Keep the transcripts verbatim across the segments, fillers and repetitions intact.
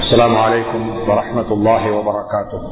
السلام عليكم ورحمة الله وبركاته.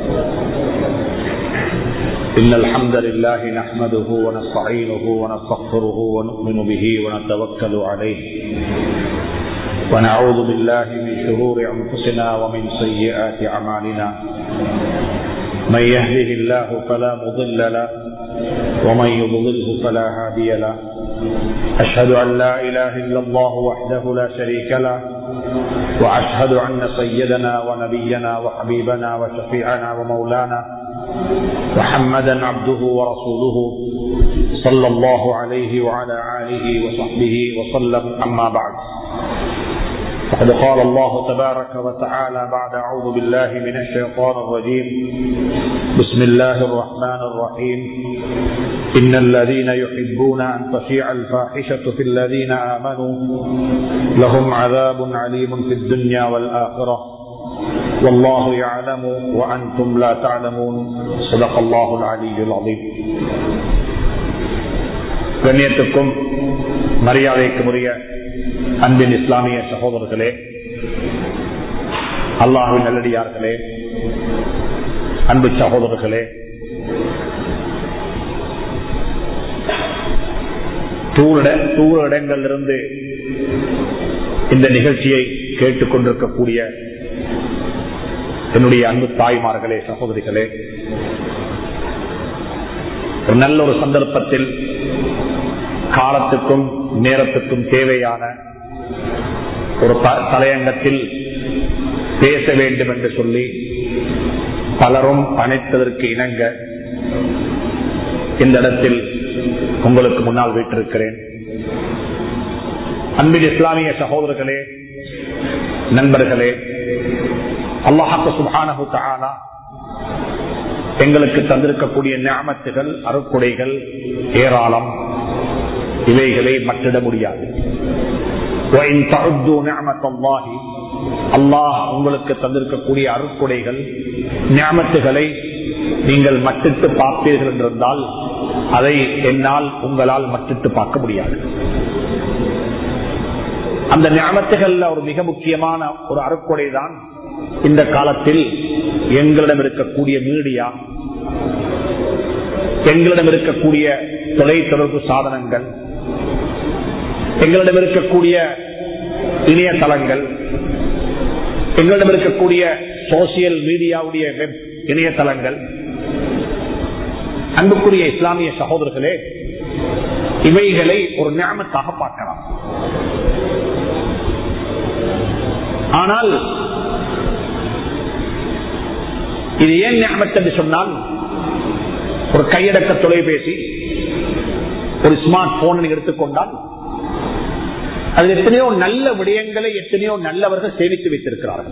إن الحمد لله نحمده ونستعينه ونستغفره ونؤمن به ونتوكل عليه ونعوذ بالله من شرور أنفسنا ومن سيئات أعمالنا. من يهده الله فلا مضل له ومن يضلله فلا هادي له. أشهد أن لا إله إلا الله وحده لا شريك له وأشهد أن سيدنا ونبينا وحبيبنا وشفيعنا ومولانا محمدا عبده ورسوله صلى الله عليه وعلى آله وصحبه وسلم. أما بعد، فقد قال الله تبارك وتعالى بعد أعوذ بالله من الشيطان الرجيم: بسم الله الرحمن الرحيم. إن الذين يحبون أن تشيع الفاحشة في الذين آمنوا لهم عذاب عليم في الدنيا والآخرة والله يعلم وأنتم لا تعلمون. صدق الله العلي العظيم. கண்ணியத்துக்கும் மரியாதைக்கும் உரிய அன்பின் இஸ்லாமிய சகோதரர்களே, அல்லாஹ்வின் நல்லடியார்களே, அன்பு சகோதரர்களே, தூர இடங்களிலிருந்து இந்த நிகழ்ச்சியை கேட்டுக் கொண்டிருக்கக்கூடிய என்னுடைய அன்பு தாய்மார்களே, சகோதரிகளே, ஒரு நல்ல ஒரு சந்தர்ப்பத்தில் காலத்துக்கும் நேரத்துக்கும் தேவையான ஒரு தலையங்கத்தில் பேச வேண்டும் என்று சொல்லி பலரும் அழைத்ததற்கு இணங்க இந்த இடத்தில் உங்களுக்கு முன்னால் வைத்திருக்கிறேன். அன்பின் இஸ்லாமிய சகோதரர்களே, நண்பர்களே, அல்லாஹ் சுப்ஹானஹு தஆலா எங்களுக்கு தந்திருக்கக்கூடிய நிஅமத்துகள், அருட்கொடைகள் ஏராளம். இவைகளை மற்றிட முடியாது. அல்லாஹ் உங்களுக்கு தந்திருக்கக்கூடிய அருட்கொடைகள், நிஅமத்துகளை நீங்கள் மட்டிட்டு பார்ப்பீர்கள் என்றிருந்தால் அதை என்னால் உங்களால் மட்டிட்டு பார்க்க முடியாது. அந்த நிஅமத்துகள்ல ஒரு மிக முக்கியமான ஒரு அருட்கொடை தான் இந்த காலத்தில் எங்களிடம் இருக்கக்கூடிய மீடியா, எங்களிடம் இருக்கக்கூடிய தொலைத்தொடர்பு சாதனங்கள், எங்களிடம் இருக்கக்கூடிய இணையதளங்கள், எங்களிடம் இருக்கக்கூடிய சோசியல் மீடியாவுடைய வெப் இணையதளங்கள். அன்புக்குரிய இஸ்லாமிய சகோதரர்களே, இவைகளை ஒரு நிஅமத்தாக பார்க்கலாம். ஆனால் இது ஏன் நிஅமத் என்று சொன்னால், ஒரு கையடக்க தொலைபேசி, ஒரு ஸ்மார்ட் போன் எடுத்துக்கொண்டால் அதில் எத்தனையோ நல்ல விடயங்களை எத்தனையோ நல்லவர்கள் சேமித்து வைத்திருக்கிறார்கள்.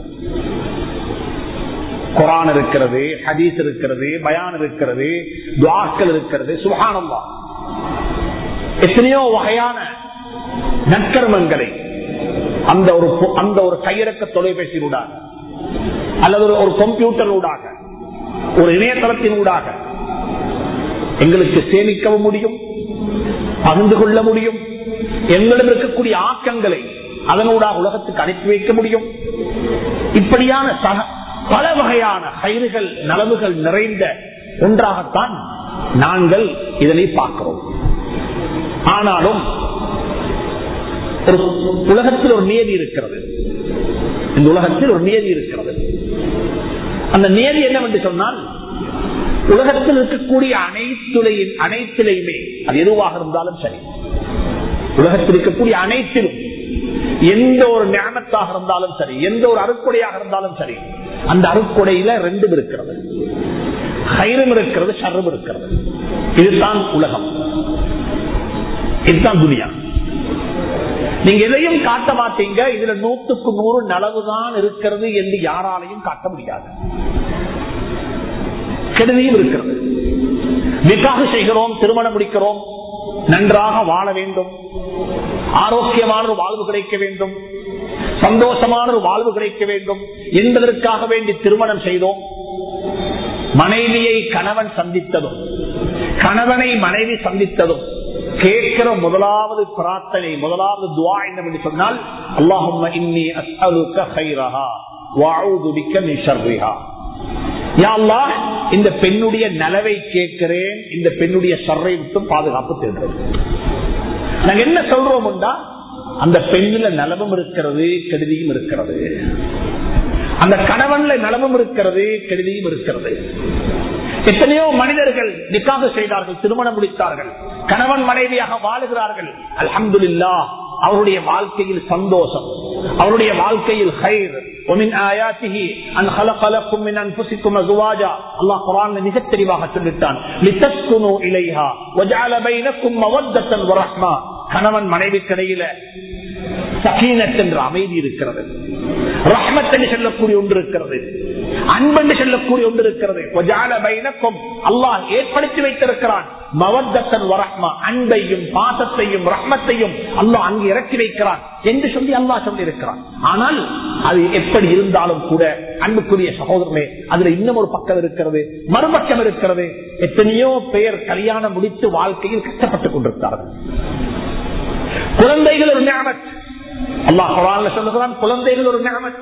குர்ஆன் இருக்கிறது, ஹதீஸ் இருக்கிறது, பயான் இருக்கிறது, துஆக்கள் இருக்கிறது. சுப்ஹானல்லாஹ், எத்தனையோ வகையான நற்கர்மங்களை அந்த ஒரு அந்த ஒரு கையடக்க தொலைபேசியினூடாக அல்லது ஒரு கம்ப்யூட்டரூடாக, ஒரு இணையதளத்தினூடாக எங்களுக்கு சேமிக்கவும் முடியும், பகிர்ந்து கொள்ள முடியும். எங்களிடம் இருக்கக்கூடிய ஆக்கங்களை அதனூடாக உலகத்துக்கு அனுப்பி வைக்க முடியும். இப்படியான சக பல வகையான கயிறுகள், நலவுகள் நிறைந்த ஒன்றாகத்தான் நாங்கள் இதனை பார்க்கிறோம். ஆனாலும் ஒரு உலகத்தில் ஒரு நியதி இருக்கிறது. இந்த உலகத்தில் ஒரு நியதி இருக்கிறது. அந்த நியதி என்னவென்று சொன்னால், உலகத்தில் இருக்கக்கூடிய அனைத்துலையும் அனைத்திலையுமே அது எதுவாக இருந்தாலும் சரி, உலகத்தில் இருக்கக்கூடிய அனைத்திலும் எந்த ஒரு நிஅமத்தாக இருந்தாலும் சரி, எந்த ஒரு அருட்கொடையாக இருந்தாலும் சரி, அந்த அருட்கொடையில ரெண்டும் இருக்கிறது. ஹைரும் இருக்கிறது, ஷர்ரும் இருக்கிறது. இதுதான் உலகம், இதுதான் துனியா. நீங்க எதையும் காட்ட மாட்டீங்க, இதுல நூற்றுக்கு நூறு நலவுதான் இருக்கிறது என்று யாராலையும் காட்ட முடியாது. கெடுதியும் இருக்கிறது. நிக்காஹ் செய்கிறோம், திருமணம் முடிக்கிறோம், நன்றாக வாழ வேண்டும், ஆரோக்கியமான ஒரு வாழ்வு கிடைக்க வேண்டும், சந்தோஷமான ஒரு வாழ்வு கிடைக்க வேண்டும் என்பதற்காக வேண்டி திருமணம் செய்தோம். மனைவியை கணவன் சந்தித்ததும், கணவனை மனைவி சந்தித்ததும் கேட்கிற முதலாவது பிரார்த்தனை, முதலாவது துஆ என்னவென்று சொன்னால், அல்லாஹும்ம இன்னி அஸ்அலுக கைரஹா, வஅஊது பிக்க மின் ஷர்ரிஹா. யா அல்லாஹ், இந்த பெண்ணுடைய நலவை கேட்கிறேன், இந்த பெண்ணுடைய ஷர்ரை விட்டு பாதுகாப்பு தேடுறேன். நாங்க என்ன சொல்றோம்டா, அந்த பெண்ணுல நலவும் இருக்கிறது, கெடுதியும் இருக்கிறது. அந்த கணவன்ல நலவும் இருக்கிறது, கெடுதியும் இருக்கிறது. எத்தனையோ மனிதர்கள் நிக்காஹ் செய்தார்கள், திருமணம் முடித்தார்கள், கணவன் மனைவியாக வாழுகிறார்கள். அல்ஹம்துலில்லாஹ், அவருடைய வாழ்க்கையில் சந்தோஷம், அவருடைய வாழ்க்கையில் خير. ومن آياته أن خلق لكم من أنفسكم أزواجا. அல்லாஹ் குர்ஆனில் மிக தெளிவாக சொல்லிட்டான், لتسكنوا إليها وجعل بينكم مودة ورحمة. கணவன் மனைவிக்கிடையில சகீனத் என்ற அமைதி இருக்கிறது, ரஹ்மத் என்று சொல்லக்கூடிய ஒன்று இருக்கிறது, அன்பென்று சொல்லக்கூடிய ஒன்று இருக்கிறது. அல்லாஹ் ஏற்படுத்தி வைத்திருக்கிறான் மவத்தன் வரஹ்மா, அன்பையும் பாசத்தையும் ரஹ்மத்தையும் அல்லாஹ் அங்கு இறக்கி வைக்கிறான் என்று சொல்லி அல்லாஹ் சொல்லி இருக்கிறான். ஆனால் அது எப்படி இருந்தாலும் கூட அன்புக்குரிய சகோதரர்களே, அதுல இன்னும் ஒரு பக்கம் இருக்கிறது, மறுபக்கம் இருக்கிறது. எத்தனையோ பேர் கல்யாணம் முடித்து வாழ்க்கையில் கஷ்டப்பட்டுக் கொண்டிருக்கிறார்கள். குழந்தைகள் ஒரு நிஅமத், அல்லாஹ் குர்ஆன்ல சொல்லுகிறான், குழந்தைகள் ஒரு நிஅமத்.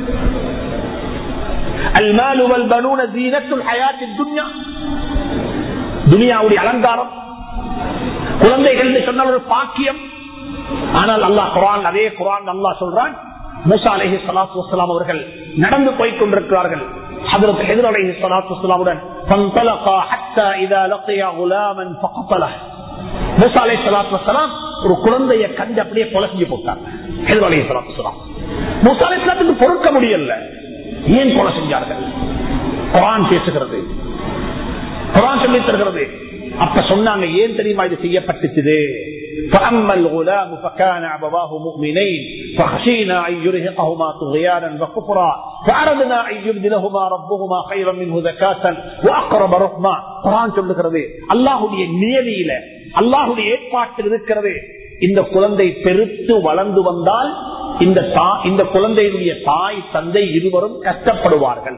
அல்மாலு வல் பனூன ஸீனத்துல் ஹயாத்தித் துன்யா, துனியாவுடைய அலங்காரம். குழந்தைகள் சொன்னால் ஒரு பாக்கியம். ஆனால் அல்லாஹ் குர்ஆன், அதே குர்ஆன் அல்லாஹ் சொல்றான், மூசா அலைஹிஸ்ஸலாத்து வஸ்ஸலாம் அவர்கள் நடந்து போய் கொண்டிருக்கிறார்கள். ஹஜ்ரத் ஹித்ர் அலைஹிஸ்ஸலாத்து வஸ்ஸலாமுடன் ஃபன்தலகா ஹத்தா இதா லகியா குலாமன் ஃபகதலஹு. மூசா அலைஹிஸ்ஸலாத்து வஸ்ஸலாம் ஒரு குழந்தையை கண்டு அப்படியே கொலை செஞ்சு போட்டாங்க. ஹித்ர் அலைஹிஸ்ஸலாத்து வஸ்ஸலாம் மூசா அலைஹிஸ்ஸலாத்துக்கு பொறுக்க முடியல. ஏன் கொலை செஞ்சார்கள்? குர்ஆன் பேசுகிறது, குர்ஆன் சொல்லி தருகிறது. அப்ப சொன்னாங்க, ஏன் தெரியுமா இது செய்யப்பட்டுச்சு? فأما الغلام فكان أبواه مؤمنين فخشينا أن يرهقهما طغيانا وكفرا فأردنا أن يبدلهما ربهما خيرا منه زكاة وأقرب رحما. குர்ஆன் சொல்லுகிறது, அல்லாஹ்வுடைய நியதியில, அல்லாஹ்வுடைய ஏற்பாட்டில் இருக்கிறது. இந்த குழந்தை பெருத்து வளர்ந்து வந்தால் இந்த இந்த குழந்தையுடைய தாய் தந்தை இருவரும் கஷ்டப்படுவார்கள்.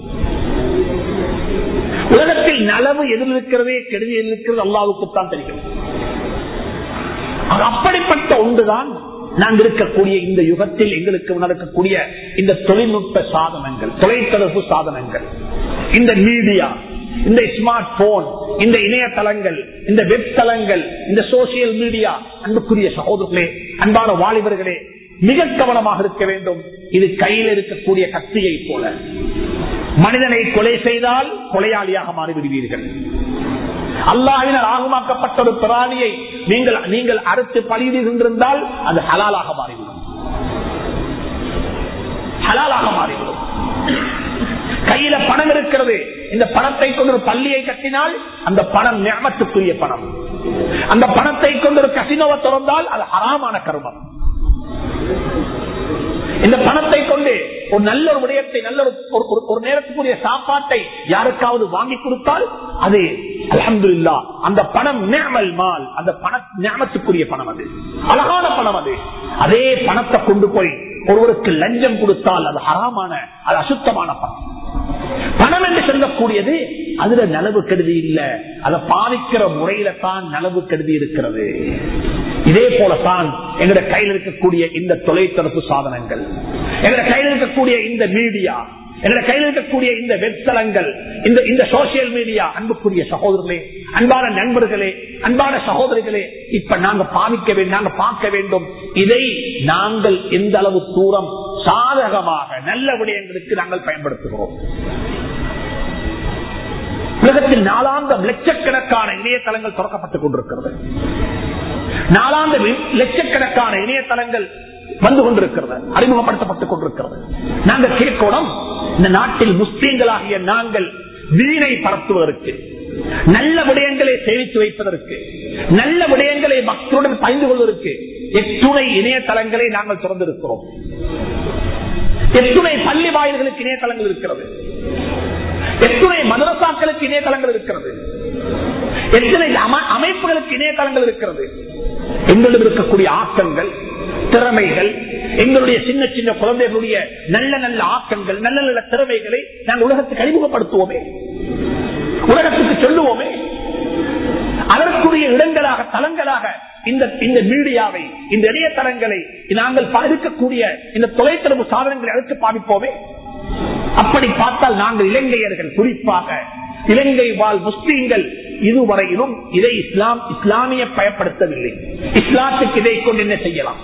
உலகத்தில் நலவு எதில் இருக்கிறதே, கெடுதி எதில் இருக்கிறது அல்லாஹ்வுக்குத்தான் தெரியும். அப்படிப்பட்ட ஒன்றுதான் நாங்கள் இருக்கக்கூடிய இந்த யுகத்தில் எங்களுக்கு நடக்கக்கூடிய இந்த தொழில்நுட்ப சாதனங்கள், தொலைத்தொடர்பு சாதனங்கள், இந்த மீடியா, இந்த ஸ்மார்ட் போன், இந்த இணையதளங்கள், இந்த வெப் தளங்கள், இந்த சோசியல் மீடியா. அன்புக்குரிய சகோதரர்களே, அன்பான வாலிபர்களே, மிக கவனமாக இருக்க வேண்டும். இது கையில் இருக்கக்கூடிய கத்தியை போல, மனிதனை கொலை செய்தால் கொலையாளியாக மாறிவிடுவீர்கள். அல்லாஹ்வினால் ஆகுமாக்கப்பட்ட ஒரு பிராணியை நீங்கள் நீங்கள் அறுத்து பலியிடுகின்றால் அது ஹலாலாக மாறிவிடும், ஹலாலாக மாறிவிடும். கையில பணம் இருக்கிறது, இந்த பணத்தை கொண்டு ஒரு பள்ளியை கட்டினால் அந்த பணம் நிஅமத்துக்குரிய பணம். அந்த பணத்தை கொண்டு ஒரு கசினோவை திறந்தால் அது ஹராமான கர்மம். இந்த பணத்தை கொண்டு ஒரு நல்ல ஒரு விடயத்தை, நல்ல ஒரு நேரத்துக்குரிய சாப்பாட்டை யாருக்காவது வாங்கி கொடுத்தால் அது அல்ஹம்துலில்லாஹ், அந்த பணம் நிஅமல் மால், அந்த பணம் நிஅமத்துக்குரிய பணம், அது அழகான பணம். அது அதே பணத்தை கொண்டு போய் ஒருவருக்கு லஞ்சம் கொடுத்தால் அது ஹராமான, அது அசுத்தமான பணம். பணம் என்று சொல்லக்கூடியது அதுல நலவு கெடுதி இல்ல, அதை பாவிக்கிற முறையில தான் நலவு கெடுதி இருக்கிறது. இதே போலத்தான் எங்களுடைய கையில் இருக்கக்கூடிய இந்த தொலைத்தொடர்பு சாதனங்கள், எங்களுடைய கையில் இருக்கக்கூடிய இந்த மீடியா, எங்களுடைய கையில் இருக்கக்கூடிய இந்த வெப்தளங்கள், இந்த இந்த சோசியல் மீடியா. அன்புக்குரிய சகோதரர்களே, அன்பான நண்பர்களே, அன்பான சகோதரிகளே, இப்ப நாங்க பாவிக்க வேண்டும், நாங்க பார்க்க வேண்டும், இதை நாங்கள் எந்த அளவு தூரம் சாதகமாக நல்ல விடயங்களுக்கு நாங்கள் பயன்படுத்துகிறோம். உலகத்தில் நாளாந்தம் லட்சக்கணக்கான இணையதளங்கள் திறக்கப்பட்டுக் கொண்டிருக்கிறது. நாளாந்த லட்சக்கணக்கான இணையதளங்கள் வந்து கொண்டிருக்கிறது, அறிமுகப்படுத்தப்பட்டுக் கொண்டிருக்கிறது. நாங்கள் கேட்கணும், இந்த நாட்டில் முஸ்லீம்களாகிய நாங்கள் வீணை பரப்புவதற்கு, நல்ல விடயங்களை சேமித்து வைப்பதற்கு, நல்ல விடயங்களை மக்களுடன் பகிர்ந்து கொள்வதற்கு எத்துணை இணையதளங்களை நாங்கள் திறந்திருக்கிறோம். எத்துணை பள்ளி வாயில்களுக்கு இணையதளங்கள் இருக்கிறது, எத்துணை மதரசாக்களுக்கு இணையதளங்கள் இருக்கிறது, எத்தனை அமைப்புகளுக்கு இணையதளங்கள் இருக்கிறது. எங்களிடம் இருக்கக்கூடிய ஆக்கங்கள், திறமைகள், எங்களுடைய சின்ன சின்ன குழந்தைகளுடைய நல்ல நல்ல ஆக்கங்கள், நல்ல நல்ல திறமைகளை நாங்கள் உலகத்துக்கு அறிமுகப்படுத்துவோமே, உலகத்துக்கு சொல்லுவோமே. அதற்குரிய இடங்களாக, தளங்களாக இந்த இந்த மீடியாவை, இந்த இணையதளங்களை நாங்கள் இருக்கக்கூடிய இந்த தொலைத்தொடர்பு சாதனங்களை அடுத்து பாதிப்போமே. அப்படி பார்த்தால் நாங்கள் இலங்கையர்கள், குறிப்பாக இலங்கை வாழ் முஸ்லீம்கள் இதுவரையிலும் இதை இஸ்லாம் இஸ்லாமிய பயப்படுத்தவில்லை. இஸ்லாத்துக்கு இதை கொண்டு என்ன செய்யலாம்,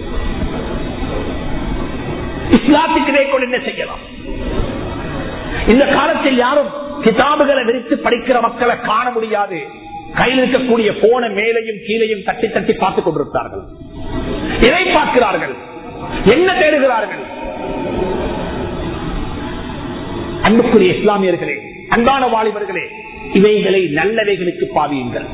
இஸ்லாத்துக்கு இதை கொண்டு என்ன செய்யலாம்? இந்த காலத்தில் யாரும் கிதாபுகளை விரித்து படிக்கிற மக்களை காண முடியாது. கையில் இருக்கக்கூடிய போன மேலையும் கீழையும் தட்டி தட்டி பார்த்துக் கொண்டிருக்கிறார்கள். இதை பார்க்கிறார்கள், என்ன தேடுகிறார்கள்? அன்புக்குரிய இஸ்லாமியர்களே, அன்பான வாலிபர்களே, இவைகளை நல்லவைகளுக்கு பாவியுங்கள்,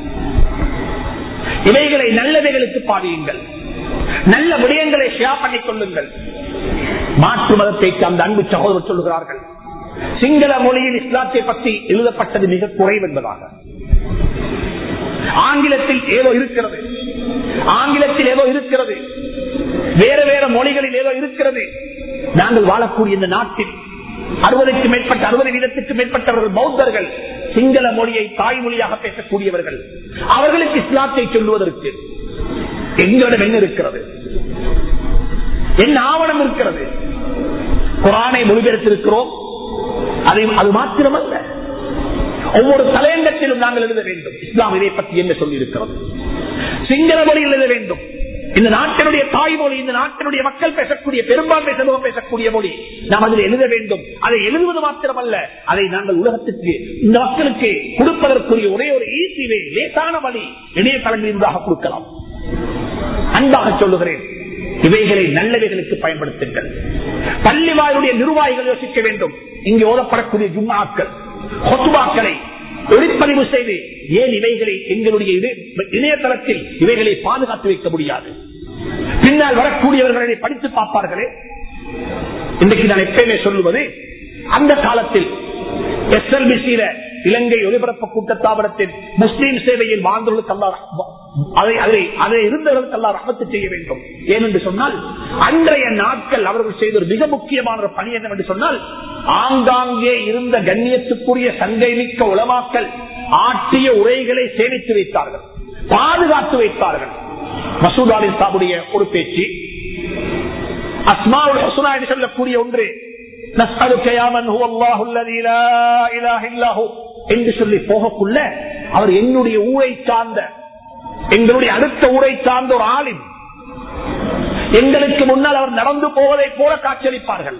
இவைகளை நல்லவைகளுக்கு பாவியுங்கள், நல்ல விடயங்களை ஷேர் பண்ணிக் கொள்ளுங்கள். மாற்று மதத்தை அந்த அன்பு சகோதரர் சொல்லுகிறார்கள், சிங்கள மொழியில் இஸ்லாத்தை பற்றி எழுதப்பட்டது மிக குறைவு என்பதாக. ஆங்கிலத்தில் ஏதோ இருக்கிறது, ஆங்கிலத்தில் ஏதோ இருக்கிறது, வேற வேற மொழிகளில் ஏதோ இருக்கிறது. நாங்கள் வாழக்கூடிய இந்த நாட்டில் அறுபதுக்கு மேற்பட்ட அறுபது வீதத்துக்கு மேற்பட்டவர்கள் பௌத்தர்கள், சிங்கள மொழியை தாய்மொழியாக பேசக்கூடியவர்கள். அவர்களுக்கு இஸ்லாத்தை சொல்லுவதற்கு எங்களிடம் என்ன இருக்கிறது, என்ன ஆவணம் இருக்கிறது? குர்ஆனை மொழிபெயர்த்திருக்கிறோம், அது மாத்திரமல்ல, ஒவ்வொரு தலையங்கத்திலும் நாங்கள் எழுத வேண்டும் இஸ்லாம் இதை பற்றி என்ன சொல்லி இருக்கிறது. சிங்கள மொழியில் எழுத வேண்டும். இந்த நாட்டினுடைய தாய்மொழி, இந்த நாட்டினுடைய மக்கள் பேசக்கூடிய பெரும்பான்மை சமூகம் பேசக்கூடிய மொழி, நாம் அதில் எழுத வேண்டும். அதை எழுதுவது மாத்திரமல்ல, அதை நாங்கள் உலகத்துக்கு இந்த மக்களுக்கு கொடுப்பதற்குரிய ஒரே ஒரு ஈஸிவே லேசான வழி இணையதளங்களில் கொடுக்கலாம். அன்பாக சொல்லுகிறேன், இவைகளை நல்லவைகளுக்கு பயன்படுத்துங்கள். பள்ளிவாயுடைய நிர்வாகிகள் யோசிக்க வேண்டும். இங்கு ஓதப்படக்கூடிய ஜும்மாக்கள், ஹுத்பாக்களை ஒளிப்பதிவு செய்து ஏன் இவைகளை எங்களுடைய இணையதளத்தில் இவைகளை பாதுகாத்து வைக்க முடியாது? பின்னால் வரக்கூடியவர்களை படித்து பார்ப்பார்களே. இன்றைக்கு நான் எப்பயுமே சொல்லுவது, அந்த காலத்தில் எஸ் எல் பி சி இலங்கை ஒலிபரப்பு கூட்டத்தாபனத்தின் முஸ்லீம் சேவையில் வாழ்ந்தவர்களுக்கு அதை இருந்தவர்களுக்கு எல்லாம் ரஹ்மத்து செய்ய வேண்டும். ஏனென்று சொன்னால், அன்றைய நாட்கள் அவர்கள் செய்த ஒரு மிக முக்கியமான ஒரு பணி என்னவென்று சொன்னால், ஆங்காங்கே இருந்த கண்ணியத்துக்குரிய சங்கை மிக்க உலமாக்கள் ஆற்றிய உரைகளை சேமித்து வைத்தார்கள், பாதுகாத்து வைத்தார்கள். மசூத் அலி சாபுடைய ஒரு பேச்சு, அஸ்மாவுல் ஹுஸ்னா என்று சொல்லக்கூடிய ஒன்று, என்று சொல்லி போகக்குள்ள அவர் என்னுடைய ஊரை சார்ந்த, எங்களுடைய அடுத்த ஊரை சார்ந்த ஒரு ஆலிம், எங்களுக்கு முன்னால் அவர் நடந்து போவதை போல காட்சியளிப்பார்கள்.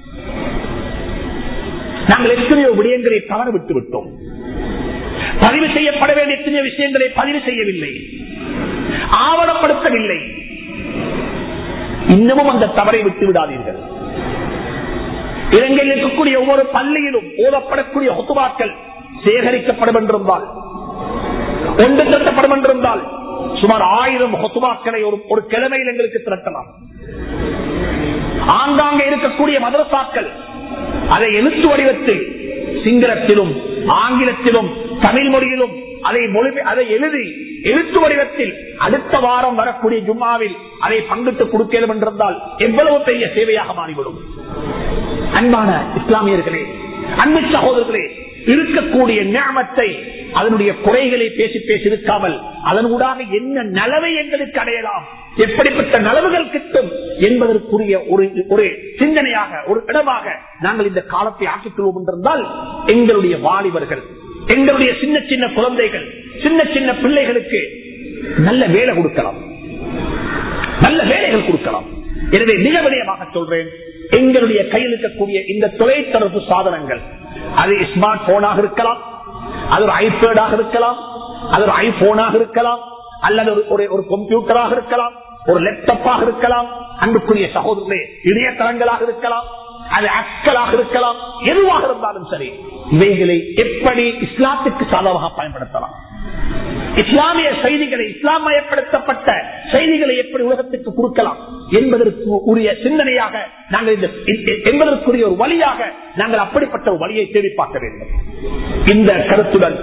நாங்கள் எத்தனையோ விடயங்களை தவறு விட்டு விட்டோம். பதிவு செய்யப்பட வேண்டிய எத்தனையோ விஷயங்களை பதிவு செய்யவில்லை, ஆவணப்படுத்தவில்லை. இன்னமும் அந்த தவறை விட்டு விடாதீர்கள். இலங்கையில் இருக்கக்கூடிய ஒவ்வொரு பள்ளியிலும் ஓதப்படக்கூடிய ஹுத்பாக்கள் சேகரிக்கப்படும் என்றிருந்தால், ஒன்று திரட்டப்படும் என்றிருந்தால், சுமார் ஆயிரம் ஹுத்பாக்களை ஒரு கிழமையில் எங்களுக்கு திரட்டலாம். ஆங்காங்கே இருக்கக்கூடிய மதரசாக்கள் அதை எழுத்து வடிவத்தில் சிங்களத்திலும் ஆங்கிலத்திலும் தமிழ் மொழியிலும் அதை மொழி அதை எழுதி எழுத்து வடிவத்தில் அடுத்த வாரம் வரக்கூடிய ஜும்மாவில் அதை பங்கிட்டு கொடுக்கலும் என்றிருந்தால் எவ்வளவு பெரிய சேவையாக மாறிவிடும். அன்பான இஸ்லாமியர்களே, அன்பு சகோதரர்களே, இருக்கக்கூடிய நியமத்தை அதனுடைய குறைகளை பேசி பேசி இருக்காமல் அதன் ஊடாக என்ன நலவை எங்களுக்கு அடையலாம், எப்படிப்பட்ட நலவுகள் கிட்டும் என்பதற்குரிய ஒரு ஒரு சிந்தனையாக, ஒரு இடமாக நாங்கள் இந்த காலத்தை ஆக்கிக் கொள்வோம் என்றிருந்தால், எங்களுடைய வாலிபர்கள், எங்களுடைய சின்ன சின்ன குழந்தைகள், சின்ன சின்ன பிள்ளைகளுக்கு நல்ல வேலை கொடுக்கலாம், நல்ல வேலைகள் கொடுக்கலாம். எனவே மிக விடயமாக சொல்றேன், எங்களுடைய கையில் இருக்கக்கூடிய இந்த தொலைத்தொடர்பு சாதனங்கள், அது ஸ்மார்ட் போனாக இருக்கலாம், அது ஒரு ஐபேடாக இருக்கலாம், அது ஒரு ஐபோனாக இருக்கலாம், அல்லது ஒரு கம்ப்யூட்டராக இருக்கலாம், ஒரு லேப்டாப்பாக இருக்கலாம், அன்புக்குரிய சகோதரர்களே, இணையதளங்களாக இருக்கலாம், அது ஆட்களாக இருக்கலாம், எதுவாக இருந்தாலும் சரி, இவைகளை எப்படி இஸ்லாத்துக்கு சாதகமாக பயன்படுத்தலாம், இஸ்லாமிய செய்திகளை, இஸ்லாமயப்படுத்தப்பட்ட செய்திகளை எப்படி உலகத்துக்கு கொடுக்கலாம் என்பதற்கு உரிய சிந்தனையாக நாங்கள் என்பதற்குரிய ஒரு வழியாக நாங்கள் அப்படிப்பட்ட ஒரு வழியை தேடி பார்க்க வேண்டும். இந்த கருத்துடன்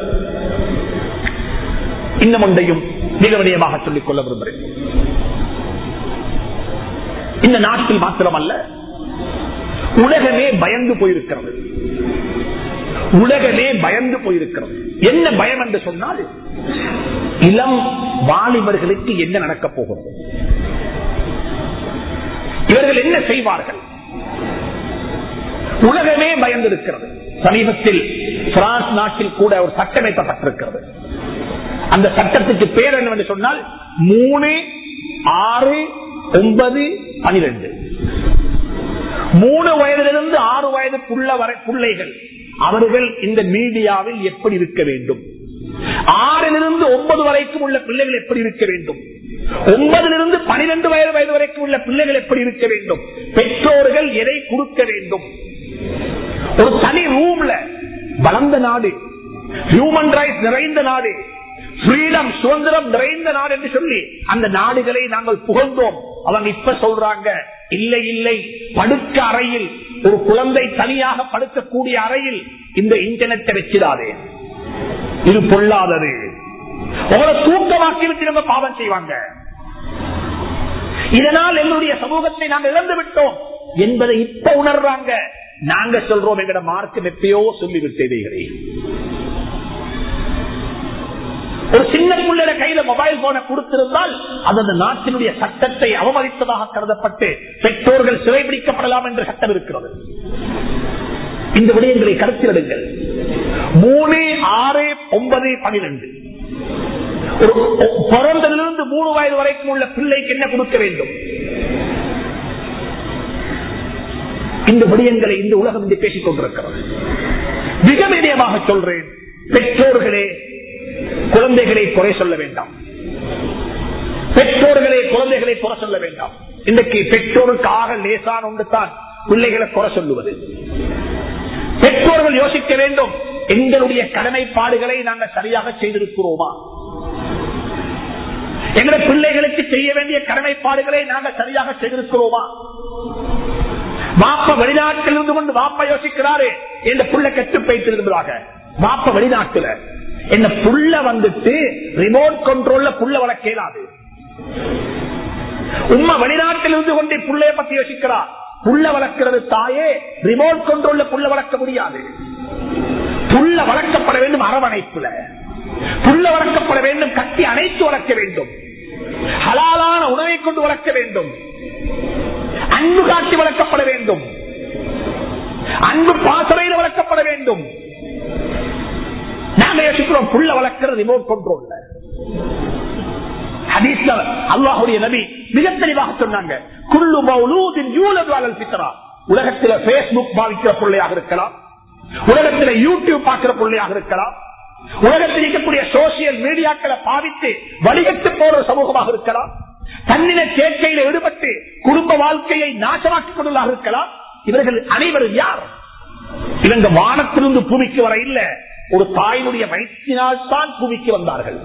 இன்னும் ஒன்றையும் மிக விடயமாக சொல்லிக் கொள்ள விரும்புகிறேன். இந்த நாட்டில் மாத்திரமல்ல, உலகமே பயந்து போயிருக்கிறது. உலகமே பயந்து போயிருக்கிறது. என்ன பயம் என்று சொன்னால், இளம் வாலிபர்களுக்கு என்ன நடக்கப் போகிறது, இவர்கள் என்ன செய்வார்கள், உலகமே பயந்திருக்கிறது. சமீபத்தில் பிரான்ஸ் நாட்டில் கூட ஒரு சட்டம் ஏற்றப்பட்டிருக்கிறது. அந்த சட்டத்துக்கு பேர் என்னவென்று சொன்னால் மூணு ஆறு ஒன்பது பனிரெண்டு மூணு வயதிலிருந்து ஆறு வயதுக்குள்ள வரை பிள்ளைகள் அவர்கள் இந்த மீடியாவில் எப்படி இருக்க வேண்டும், ஆறிலிருந்து ஒன்பது வரைக்கும் உள்ள பிள்ளைகள் எப்படி இருக்க வேண்டும், ஒன்பதிலிருந்து பனிரெண்டு வயது வயது வரைக்கும் உள்ள பிள்ளைகள் எப்படி இருக்க வேண்டும், பெற்றோர்கள் எதை கொடுக்க வேண்டும். ஒரு தனி ரூம்ல வளர்ந்த நாடு, ஹியூமன் ரைட்ஸ் நிறைந்த நாடு, ஃப்ரீடம் சுதந்திரம் நிறைந்த நாடு என்று சொல்லி அந்த நாடுகளை நாங்கள் புகழ்ந்தோம். அவங்க இப்ப சொல்றாங்க இல்லை இல்லை, படுக்க அறையில் ஒரு குழந்தை தனியாக படுக்கக்கூடிய அறையில் இந்த இன்டர்நெட்டை வச்சிடாதே, இது பொல்லாதது, உங்களை தூக்கமாக்கி விட்டு நம்ம பாவம் செய்வாங்க. இதனால் எங்களுடைய சமூகத்தை நாங்கள் இழந்து விட்டோம் என்பதை இப்ப உணர்றாங்க. நாங்க சொல்றோம் எங்கட மார்க்கம் எப்பயோ சொல்லிவிட்டேன். ஒரு சின்ன பிள்ளைய கையில மொபைல் போனை கொடுத்திருந்தால் அது அந்த நாட்டினுடைய சட்டத்தை அவமதித்ததாக கருதப்பட்டு பெற்றோர்கள் சிறைபிடிக்கப்படலாம் என்ற சட்டம் இருக்கிறது. இந்த விடயங்களை கருத்திடுங்கள். மூணு ஆறு ஒன்பது பனிரெண்டு பிறந்ததிலிருந்து மூணு வயது வரைக்கும் உள்ள பிள்ளைக்கு என்ன கொடுக்க வேண்டும்? இந்த விடயங்களை இந்த உலகம் இன்று பேசிக் கொண்டிருக்கிறது. மிக மீடியமாக சொல்றேன், பெற்றோர்களே குழந்தைகளை குறை சொல்ல வேண்டாம், பெற்றோர்களே குழந்தைகளை குறை சொல்ல வேண்டாம். இன்றைக்கு பெற்றோருக்காக லேசான ஒன்று தான் பிள்ளைகளை குறை சொல்லுவது. பெற்றோர்கள் யோசிக்க வேண்டும், எங்களுடைய கடமைப்பாடுகளை நாங்கள் சரியாக செய்திருக்கிறோமா, எங்களுடைய பிள்ளைகளுக்கு செய்ய வேண்டிய கடமைப்பாடுகளை நாங்கள் சரியாக செய்திருக்கிறோமா. வாப்ப வெளிநாட்டில் இருந்து கொண்டு வாப்பா யோசிக்கிறாரு இந்த புள்ள கெட்டு போய்த்திருப்பதாக. வாப்ப வெளிநாட்டுல என்ன புள்ள வந்துட்டு ரிமோட் கண்ட்ரோல்ல புள்ள வளர்க்கலாது. உம்மா வெளிநாட்டில் இருந்து கொண்டு புள்ளைய பத்தி யோசிக்கிறார். புள்ள வளர்க்கிறது தாயே, ரிமோட் கண்ட்ரோல்ல புள்ள வளர்க்க முடியாது. புள்ள வளர்க்கப்பட வேண்டும் அரவணைப்புல, புள்ள வளர்க்கப்பட வேண்டும் கட்டி அணைத்து வளர்க்க வேண்டும், ஹலாலான உணவை கொண்டு வளர்க்க வேண்டும், அன்பு காட்டி வளர்க்கப்பட வேண்டும், அன்பு பாசறையில் வளர்க்கப்பட வேண்டும். நாங்க யோசிக்கிறோம் புள்ள வளர்க்கிறது ரிமோட் கண்ட்ரோல்ல. ஹதீஸ்ல அல்லாஹ்வுடைய நபி மிக தெளிவாக சொன்னாங்க, குல்லு மௌலூதின் யூலது அலல் ஃபித்ரா. உலகத்தில் பேஸ்புக் பாவிக்கிற பிள்ளையாக இருக்கலாம், உலகத்தில் யூடியூப் பார்க்கிற பிள்ளையாக இருக்கலாம், உலகத்தில் இருக்கக்கூடிய சோசியல் மீடியாக்களை பாவித்து வழிகட்டு போற சமூகமாக இருக்கலாம், தன்னின சேர்க்கையில் ஈடுபட்டு குடும்ப வாழ்க்கையை நாசமாக்கிக் கொண்டதாக இருக்கலாம். இவர்கள் அனைவரும் யார்? இவங்க வானத்திலிருந்து பூமிக்கு வர இல்ல, ஒரு தாயினுடைய வயிற்றினால் தான் பூமிக்கு வந்தார்கள்.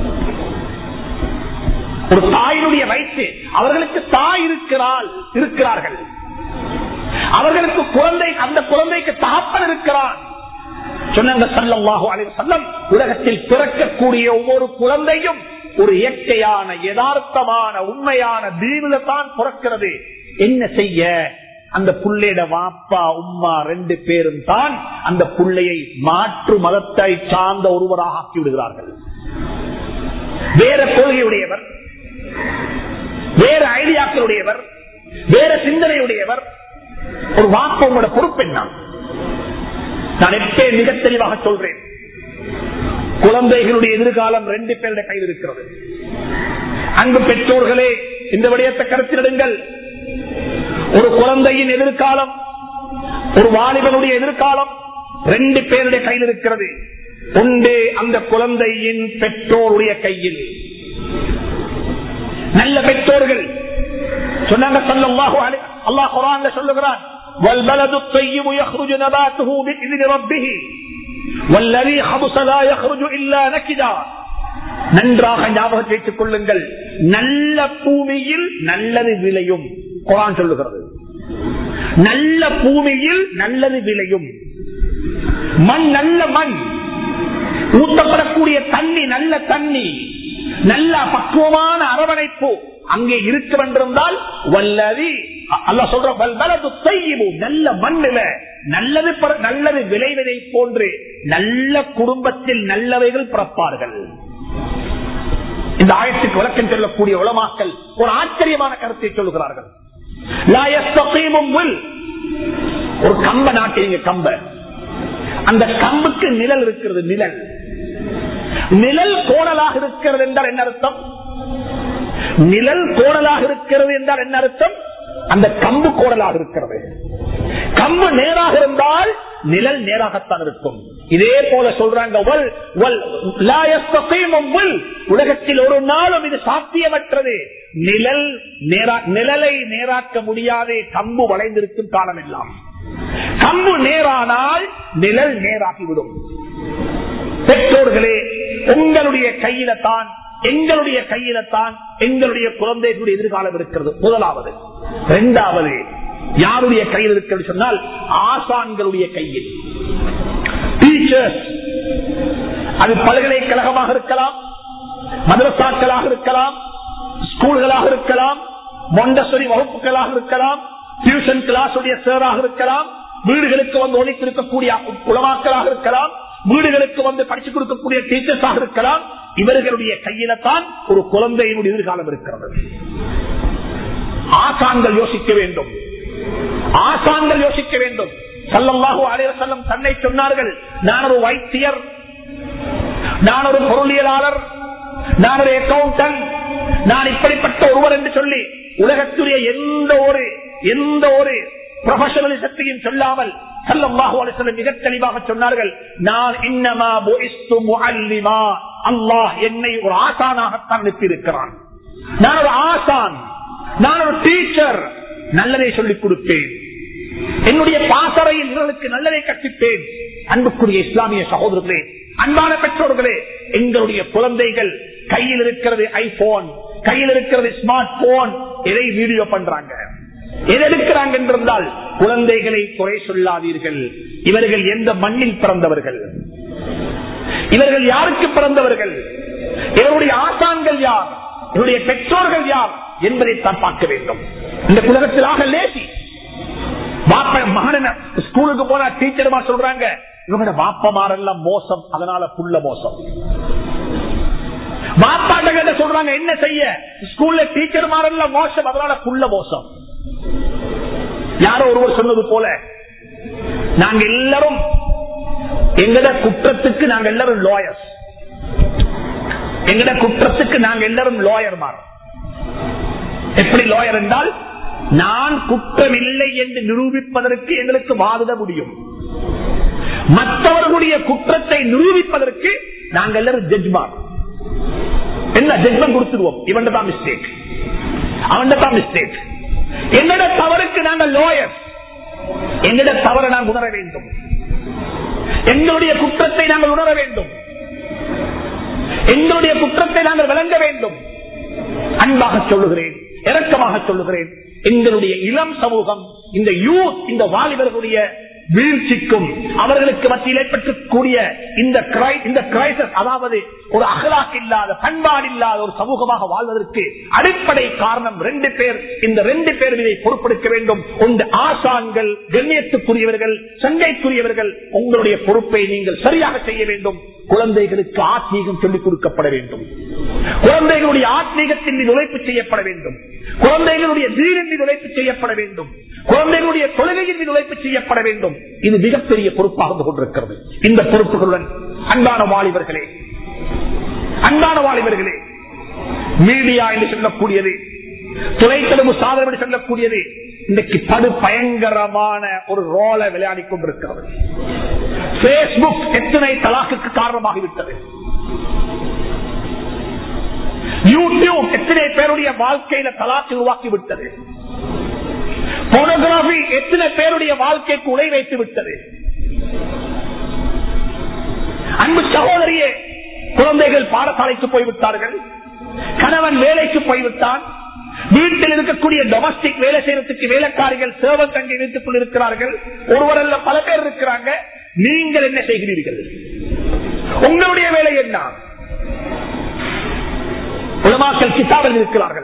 ஒரு தாயினுடைய வயிற்று, அவர்களுக்கு தாய் இருக்கிறாள் இருக்கிறார்கள், அவர்களுக்கு குழந்தை, அந்த குழந்தைக்கு தகப்பன் இருக்கிறான். சொன்னாங்க ஸல்லல்லாஹு அலைஹி வஸல்லம், உலகத்தில் பிறக்கக்கூடிய ஒவ்வொரு குழந்தையும் ஒரு இயற்கையான யதார்த்தமான உண்மையான தீனில தான் பிறக்கிறது. என்ன செய்ய, அந்த புள்ளையோட வாப்பா உம்மா ரெண்டு பேரும் தான் அந்த புள்ளையை மாற்று மதத்தை சார்ந்த ஒருவராக ஆக்கி விடுகிறார்கள். வேற கொள்கையுடையவர், வேற ஐடியாக்களுடையவர், வேற சிந்தனையுடையவர். ஒரு வாப்பா உங்களோட பொறுப்பு என்ன? நான் எப்பே மிக தெளிவாக சொல்றேன், குழந்தைகளுடைய எதிர்காலம் ரெண்டு பேருடைய கையில் இருக்கிறது. அன்பு பெற்றோர்களே, இந்த விடயத்தை கருத்திடுங்கள். ஒரு குழந்தையின் எதிர்காலம், ஒரு வாலிபனுடைய எதிர்காலம் ரெண்டு பேருடைய கையில் இருக்கிறது. ஒன்று அந்த குழந்தையின் பெற்றோருடைய கையில். நல்ல பெற்றோர்கள் சொன்னாங்க ஸல்லல்லாஹு அலைஹி அல்லாஹ் குர்ஆன்ல சொல்லுகிறான், வல்பலது த்ய்யிபு யخرج نباته بإذن ربه والذي خبث لا يخرج إلا نكدا. நன்றாக ஞாபகம் வைத்துக் கொள்ளுங்கள், நல்ல பூமியில் நல்லது விளையும். குர்ஆன் சொல்லுகிறது, நல்ல பூமியில் நல்லது விளையும். மண் நல்ல மண், ஊற்றப்படக்கூடிய தண்ணி நல்ல தண்ணி, நல்ல பக்குவமான அரவணைப்பு அங்கே இருக்க வேண்டியிருந்தால் வல்லதி அல்லாஹ் சொல்ற வல்பலது த்ய்யிபு, நல்ல மண்ணில நல்லது நல்லது விளைவதை போன்று நல்ல குடும்பத்தில் நல்லவைகள் பிறப்பார்கள். இந்த ஆயத்துக்கு விளக்கம் சொல்லக்கூடிய உலமாக்கள் ஒரு ஆச்சரியமான கருத்தை சொல்லுகிறார்கள். லா யஸ்தகீமு வில், ஒரு கம்ப நாட்டிங்க, கம்ப, அந்த கம்புக்கு நிழல் இருக்கிறது. நிழல் நிழல் கோணலாக இருக்கிறது என்றால் என்ன அர்த்தம்? நிழல் கோணலாக இருக்கிறது என்றால் என்ன அர்த்தம்? அந்த கம்பு கோணலாக இருக்கிறது. கம்பு நேராக இருந்தால் நிழல் நேராகத்தான் இருக்கும். இதே போல சொல்றாங்க, உலகத்தில் ஒரு நாளும் இது சாத்தியமற்றது. நிழல் நிழலை நேராக்க முடியாதே, கம்பு வளைந்திருக்கும் காலம் எல்லாம். கம்பு நேரானால் நிழல் நேராகிவிடும். பெற்றோர்களே, உங்களுடைய கையில தான், எங்களுடைய கையில தான் எங்களுடைய குழந்தைகளுடைய எதிர்காலம் இருக்கிறது. முதலாவது. இரண்டாவது, யாருடைய கையில் இருக்கிறது சொன்னால் ஆசான்களுடைய கையில். டீச்சர்ஸ், அது பல்கலைக்கழகமாக இருக்கலாம், மதரசாக்களாக இருக்கலாம், ஸ்கூல்களாக இருக்கலாம், மொண்டசரி வகுப்புகளாக இருக்கலாம், டியூஷன் கிளாஸ் உடைய சேராக இருக்கலாம், வீடுகளுக்கு வந்து ஒழித்திருக்கக்கூடிய உலமாக்களாக இருக்கலாம், வீடுகளுக்கு வந்து படிச்சு கொடுக்கக்கூடிய டீச்சர்ஸாக இருக்கலாம். இவர்களுடைய கையில தான் ஒரு குழந்தையினுடைய எதிர்காலம் இருக்கிறது. ஆசான்கள் யோசிக்க வேண்டும், ஆசான்கள் யோசிக்க வேண்டும். ஸல்லல்லாஹு அலைஹி வஸல்லம் தன்னை சொன்னார்கள், நான் ஒரு வைத்தியர், நான் ஒரு பொருளியலாளர், நான் ஒரு அக்கவுண்டன்ட், நான் இப்படிப்பட்ட ஒருவர் என்று சொல்லி உலகத்துடைய எந்த ஒரு எந்த ஒரு ப்ரொஃபஷனலிசத்தையும் சொல்லாமல் ஸல்லல்லாஹு அலைஹி வஸல்லம் மிக தெளிவாக சொன்னார்கள், நான் இன்னமா புஇஸ்து முஅல்லிமா, அல்லாஹ் என்னை ஒரு ஆசானாகத்தான் அனுப்பியிருக்கிறான். நான் ஒரு ஆசான், நான் ஒரு டீச்சர், நல்லதை சொல்லிக் கொடுப்பேன், என்னுடைய பாசறையில் இவர்களுக்கு நல்லதை கற்பிப்பேன். அன்புக்குரிய இஸ்லாமிய சகோதரர்களே, அன்பான பெற்றோர்களே, எங்களுடைய குழந்தைகள் கையில் இருக்கிறது ஐபோன், கையில் இருக்கிறது ஸ்மார்ட் போன், எதை வீடியோ பண்றாங்க, எது எடுக்கிறாங்க என்றால் குழந்தைகளை குறை சொல்லாதீர்கள். இவர்கள் எந்த மண்ணில் பிறந்தவர்கள், இவர்கள் யாருக்கு பிறந்தவர்கள், இவருடைய ஆசான்கள் யார், இவருடைய பெற்றோர்கள் யார் என்பதை தான் பார்க்க வேண்டும். இந்த உலகத்திலாக லேசி மகன ஸ்கூலுக்கு போனா டீச்சருமா சொல்றாங்க, இவங்களோட பாப்பமாரெல்லாம் மோசம், அதனால புள்ள மோசம். பாப்பாட்ட சொல்றாங்க, என்ன செய்ய, ஸ்கூல்ல டீச்சர்மாரெல்லாம் மோசம், அதனால புள்ள மோசம். யாரோ ஒருவர் சொன்னது போல, நாங்க எல்லாரும் எங்கட குற்றத்துக்கு நாங்க எல்லாரும் லாயர்ஸ், எங்கட குற்றத்துக்கு நாங்க எல்லாரும் லாயர் மாறும். எப்படி லாயர் என்றால், நான் குற்றமில்லை என்று நிரூபிப்பதற்கு எங்களுக்கு வாதிட முடியும், மற்றவர்களுடைய குற்றத்தை நிரூபிப்பதற்கு நாங்கள் எல்லாரும் ஜட்ஜ்மார். என்ன ஜட்ஜ்மெண்ட் கொடுத்துருவோம், இவன் தான் மிஸ்டேக், அவன் தான் மிஸ்டேக். என்னோட தவறுக்கு நாங்கள் லாயர், எங்கட தவறை நாங்கள் உணர வேண்டும், எங்களுடைய குற்றத்தை நாங்கள் உணர வேண்டும், எங்களுடைய குற்றத்தை நாங்கள் விளங்க வேண்டும். அன்பாக சொல்லுகிறேன், இரக்கமாக சொல்லுகிறேன், எங்களுடைய இளம் சமூகம், இந்த யூத், இந்த வாலிபர்களுடைய வீழ்ச்சிக்கும் அவர்களுக்கு மத்தியில் ஏற்பட்டக்கூடிய இந்த கிரைசிஸ், அதாவது ஒரு அகலாக் இல்லாத, பண்பாடு இல்லாத ஒரு சமூகமாக வாழ்வதற்கு அடிப்படை காரணம் ரெண்டு பேர். இந்த ரெண்டு பேர் இதை பொறுப்பெடுக்க வேண்டும். ஒன்று ஆசான்கள், கண்ணியத்துக்குரியவர்கள், சங்கைக்குரியவர்கள். உங்களுடைய பொறுப்பை நீங்கள் சரியாக செய்ய வேண்டும். குழந்தைகளுக்கு ஆத்மீகம் சொல்லிக் கொடுக்கப்பட வேண்டும், குழந்தைகளுடைய ஆத்மீகத்தின் மீது உழைப்பு செய்யப்பட வேண்டும், குழந்தைகளுடைய தீனின் மீது உழைப்பு செய்யப்பட வேண்டும், குழந்தைகளுடைய தொழுகையின் மீது உழைப்பு செய்யப்பட வேண்டும். இது மிகப்பெரிய பொறுப்பாக கொண்டிருக்கிறது. இந்த பொறுப்புகளுடன் அன்பான வாலிபர்களே, அன்பான வாலிபர்களே, மீடியா என்று சொல்லக்கூடியது, தொலைத்தொடர்பு சாதனம் என்று சொல்லக்கூடியது இன்றைக்கு படு பயங்கரமான ஒரு ரோலை விளையாடி கொண்டிருக்கிறது. பேஸ்புக் எத்தனை தலாக்குக்கு காரணமாகிவிட்டது, யூடியூப் எத்தனை பேருடைய வாழ்க்கையில தலாக்கு உருவாக்கிவிட்டது, போனோகிராபி எத்தனை பேருடைய வாழ்க்கைக்கு உலை வைத்து விட்டது. அன்பு சகோதரியே, குழந்தைகள் பாடசாலைக்கு போய்விட்டார்கள், கணவன் வேலைக்கு போய்விட்டான், வீட்டில் இருக்கக்கூடிய டொமஸ்டிக் வேலை செய்யறதுக்கு வேலைக்காரிகள் சேவல் தங்கி வைத்துக் கொண்டிருக்கிறார்கள். ஒருவர் அல்ல பல பேர் இருக்கிறாங்க. நீங்கள் என்ன செய்கிறீர்கள்? உங்களுடைய வேலை என்ன? உலமாக்கள் கிதாபில் இருக்கிறார்கள்.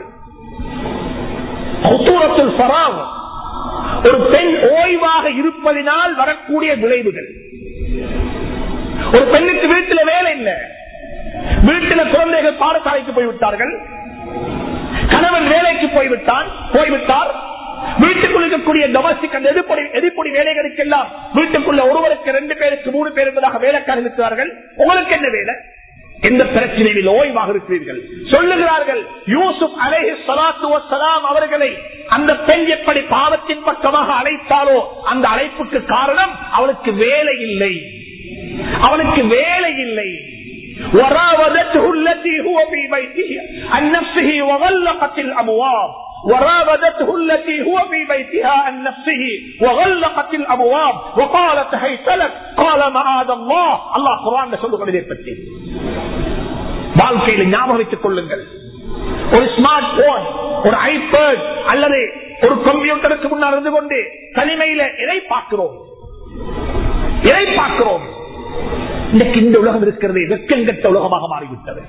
ஒரு பெண் ஓய்வாக இருப்பதினால் வரக்கூடிய விளைவுகள். ஒரு பெண்ணுக்கு வீட்டில் வேலை இல்லை, வீட்டில் குழந்தைகள் பாடசாலைக்கு போய்விட்டார்கள், கணவன் வேலைக்கு போய்விட்டான் போய்விட்டார், வீட்டுக்குள் இருக்கக்கூடிய டொமஸ்டிக் அந்த எதிர்ப்பொடி எதிர்ப்பொடி வேலைகளுக்கு எல்லாம் வீட்டுக்குள்ள ஒருவருக்கு ரெண்டு பேருக்கு மூணு பேர் என்பதாக வேலைக்காரர் இருக்கிறார்கள். உங்களுக்கு என்ன வேலை? எந்த பிரச்சனையில் ஓய்வாக இருக்கிறீர்கள்? சொல்லுகிறார்கள், யூசுப் அலைஹி ஸலாத்து வஸ்ஸலாம் அவர்களை அந்த பெண் எப்படி பாவத்தின் பக்கமாக அழைத்தாலோ அந்த அழைப்புக்கு காரணம் அவளுக்கு வேலை இல்லை, அவளுக்கு வேலை இல்லை. وراودته التي هو في بيته عن نفسه وغلقت الابواب وراودته التي هو في بيتها عن نفسه وغلقت الابواب وقالت هيت لك قال معاذ الله. الله குர்ஆன்ல சொல்லுகிறதை பற்றி வாழ்க்கையில் ஞாபகம் வைத்துக் கொள்ளுங்கள். ஒரு ஸ்மார்ட் போன், ஒரு ஐபேட் அல்லது ஒரு கம்ப்யூட்டருக்கு முன்னால் இருந்து கொண்டு தனிமையில எதை பார்க்கிறோம்? எதை பார்க்கிறோம்? இன்றைக்கு இந்த உலகம் இருக்கிறது வெக்கங்கட்ட உலகமாக மாறிவிட்டது.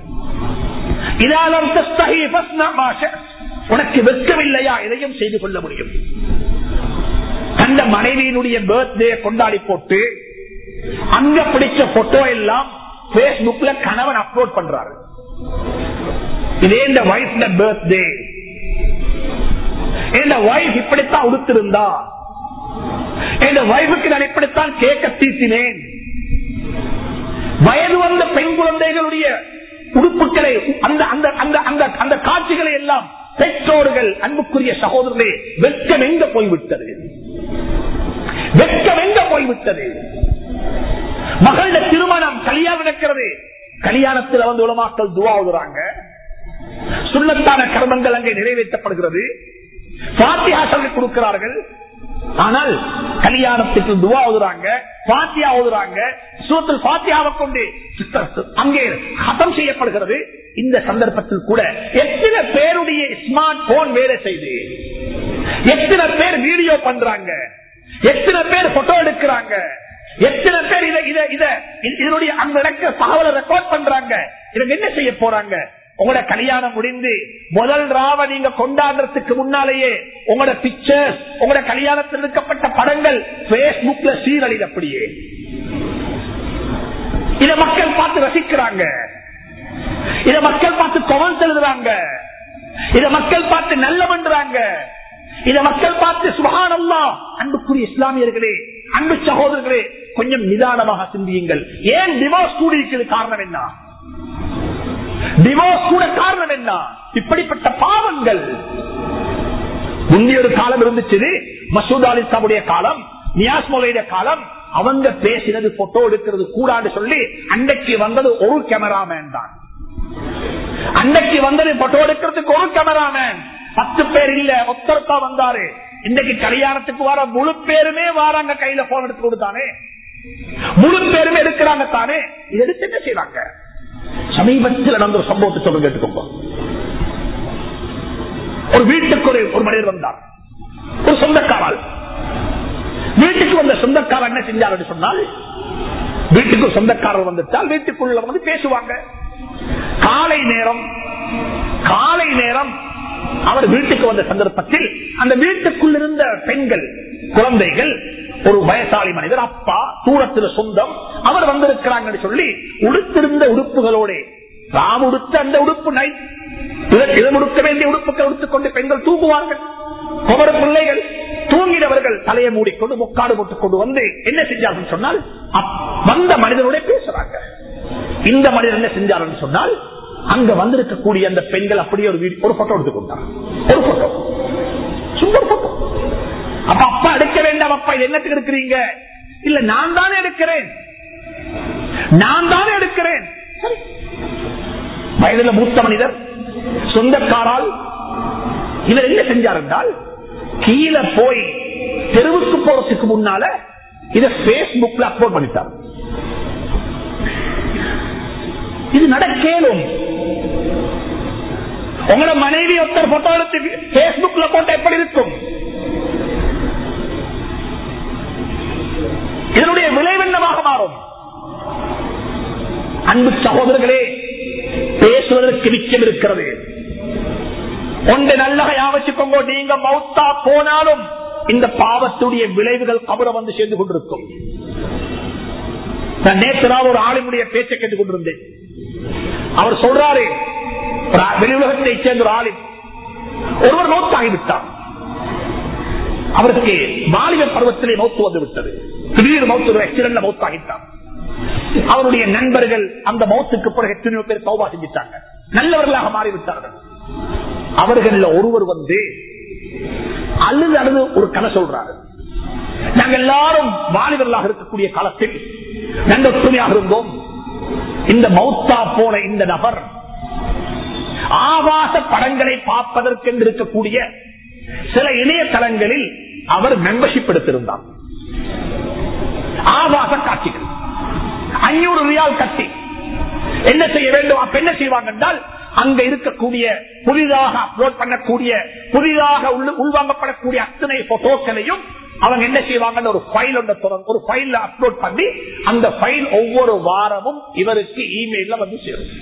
உனக்கு வெக்கமில்லையா? எதையும் செய்து கொள்ள முடியும். அந்த மனைவியினுடைய பர்த்டே கொண்டாடி போட்டு அங்க பிடிச்ச போட்டோ எல்லாம் பேஸ்புக்ல கணவன் அப்லோட் பண்றாரு. இதே இந்த வைஃப் பர்த்டே, இந்த வைஃப் இப்படித்தான் உடுத்திருந்தா, இந்த வைஃபுக்கு நான் இப்படித்தான் கேட்க தீட்டினேன். வயது வந்த பெண் குழந்தைகளுடைய உடுப்புகளை அந்த அந்த அந்த அந்த அந்த காட்சிகளை எல்லாம் பெற்றோர்கள், அன்புக்குரிய சகோதரர்களே, வெட்கம் எங்க போய்விட்டது? வெட்கம் எங்க போய்விட்டது? மகள திருமணம், கல்யாணம் நடக்கிறது. கல்யாணத்தில் வந்து உலமாக்கள் துவா ஓதுறாங்க, சுன்னத்தான கர்மங்கள் அங்கே நிறைவேற்றப்படுகிறது, ஃபாத்திஹா சொல்லிக் கொடுக்கிறார்கள். ஆனால் கல்யாணத்துக்கு துவா ஓதுறாங்க, ஃபாத்திஹா ஓதுறாங்க, சூரத்துல் ஃபாத்திஹாவை கொண்டு அங்கே ஹதம் செய்யப்படுகிறது. இந்த சந்தர்ப்பத்தில் கூட எத்தனை பேருடைய ஸ்மார்ட் போன் வேலை செய்து, எத்தனை பேர் வீடியோ பண்றாங்க, எத்தனை பேர் போட்டோ எடுக்கிறாங்க, எத்தனை பேர் இத இத இத இதனுடைய அங்க நடக்கிற தகவலை ரெக்கார்ட் பண்றாங்க. இதுக்கு என்ன செய்ய போறாங்க? உங்களோட கல்யாணம் முடிந்து முதல் ராவ நீங்க கொண்டாடுறதுக்கு முன்னாலேயே உங்களோட பிக்சர்ஸ், உங்களோட கல்யாணத்தில் எடுக்கப்பட்ட படங்கள் பேஸ்புக்ல சீரழில். அப்படியே இத மக்கள் பார்த்து ரசிக்கிறாங்க, இத மக்கள் பார்த்து கமெண்ட் எழுதுறாங்க, இத மக்கள் பார்த்து நல்லவன்றாங்க, இத மக்கள் பார்த்து சுப்ஹானல்லாஹ். அன்புக்குரிய இஸ்லாமியர்களே, அன்பு சகோதரர்களே, கொஞ்சம் நிதானமாக சிந்தியுங்கள். ஏன் டிவோர்ஸ் கூடியிருக்கிறது? காரணம் என்ன? டிவோர்ஸ் கூட காரணம் என்ன? இப்படிப்பட்ட பாவங்கள். முந்தைய ஒரு காலம் இருந்துச்சு, மசூத் அலி சாவுடைய காலம், நியாஸ் மௌலையுடைய காலம். அவங்க பேசினது போட்டோ எடுக்கிறது கூடாது சொல்லி அன்னைக்கு வந்தது ஒரு கேமராமேன் தான். அன்னைக்கு வந்தது போட்டோ எடுக்கிறதுக்கு ஒரு கேமராமேன், பத்து பேர் இல்ல, ஒத்தரத்தா வந்தாரு. இன்னைக்கு கல்யாணத்துக்கு வர முழு பேருமே வாராங்க, கையில போன் எடுத்து கொடுத்தானே, முழு பேருமே எடுக்கிறாங்க தானே. இது எடுத்து என்ன செய்யறாங்க? சமீபத்தில் நடந்த ஒரு சம்பவத்தை சொல்ல கேட்டுக்கோங்க. ஒரு வீட்டுக்கு ஒரு ஒரு மனிதர் வந்தார், ஒரு சொந்தக்காரர். வீட்டுக்கு வந்த சொந்தக்காரர் என்ன செஞ்சார் சொன்னால், வீட்டுக்கு சொந்தக்காரர் வந்துட்டால் வீட்டுக்குள்ள வந்து பேசுவாங்க. காலை நேரம் காலை நேரம் அவர் வீட்டுக்கு வந்த சந்தர்ப்பத்தில் அந்த வீட்டுக்குள் இருந்த பெண்கள், குழந்தைகள், ஒரு வயசாளி மனிதர், அப்பா, தூரத்தில் சொந்தம், அவர் வந்திருக்கிறாங்க சொல்லி உடுத்திருந்த உடுப்புகளோட, ராம் உடுத்த அந்த உடுப்பு நை இதன் உடுக்க வேண்டிய உடுப்புகள் உடுத்துக்கொண்டு பெண்கள் தூங்குவார்கள். ஒவ்வொரு பிள்ளைகள் தூங்கினவர்கள் தலையை மூடிக்கொண்டு முக்காடு போட்டுக் கொண்டு வந்து என்ன செஞ்சார்கள் சொன்னால், வந்த மனிதனோட பேசுறாங்க. இந்த மனிதர் என்ன செஞ்சார்கள் சொன்னால், அங்க வந்திருக்கக்கூடிய அந்த பெண்கள் அப்படியே ஒரு ஒரு போட்டோ எடுத்துக்கொண்டாங்க. ஒரு போட்டோ, சும்மா போட்டோ. அப்ப அப்பா எடுக்க வேண்டாம், அப்பா இது என்னத்துக்கு எடுக்கிறீங்க? இல்ல நான் தானே எடுக்கிறேன், நான் தானே எடுக்கிறேன். வயதுல மூத்த மனிதர், சொந்தக்காரால். இவர் என்ன செஞ்சார் என்றால், கீழே போய் தெருவுக்கு போறதுக்கு முன்னால இதை பேஸ்புக்ல அப்லோட் பண்ணிட்டார். இது நடக்கேலும். உங்களோட மனைவி ஒருத்தர் போட்டோ எடுத்து பேஸ்புக்ல போட்டா எப்படி இருக்கும்? இதனுடைய விளைவு என்னவாக மாறும்? அன்பு சகோதரர்களே, பேசுவதற்கு நிச்சயம் இருக்கிறது. ஒன்று நல்ல யாவச்சுக்கோங்க, நீங்க மௌத்தா போனாலும் இந்த பாவத்துடைய விளைவுகள் கபர வந்து சேர்ந்து கொண்டிருக்கும். நான் நேற்று நாள் ஒரு ஆளுடைய பேச்சை கேட்டுக் கொண்டிருந்தேன். அவர் சொல்றாரு, வெளி உலகத்தை சேர்ந்த ஒரு ஆளு ஒருவர் மௌத்தாகிவிட்டார். அவருக்கு வாலிப பருவத்திலே மௌத்து வந்து விட்டது. திடீர் மௌத்து ஆக்சிடென்ட்ல மௌத்தாகிட்டார். அவருடைய நண்பர்கள் அந்த மௌத்துக்கு பிறகு எத்தனையோ பேர் தௌபா செஞ்சிட்டாங்க, நல்லவர்களாக மாறிவிட்டார்கள். அவர்கள் ஒருவர் வந்து அழுது அழுது ஒரு கதை சொல்றாரு. நாங்க எல்லாரும் வாலிபர்களாக இருக்கக்கூடிய காலத்தில் நல்ல ஒற்றுமையாக இருந்தோம். இந்த மௌத்தா போன இந்த நபர் ஆபாச படங்களை பார்ப்பதற்கென்று இருக்கக்கூடிய சில இணையதளங்களில் அவர் மெம்பர்ஷிப் எடுத்திருந்தார். ஆபாச காட்சிகள் ஐநூறு ரியால் கட்டி என்ன செய்ய வேண்டும்? அப்ப என்ன செய்வாங்க என்றால், அங்க இருக்கக்கூடிய புதிதாக அப்லோட் பண்ணக்கூடிய புதிதாக உள்வாங்கப்படக்கூடிய அத்தனை போட்டோக்களையும் அவங்க என்ன செய்வாங்க, ஒரு ஃபைல் ஒரு ஃபைல் அப்லோட் பண்ணி அந்த ஃபைல் ஒவ்வொரு வாரமும் இவருக்கு இமெயில்ல வந்து சேரும்.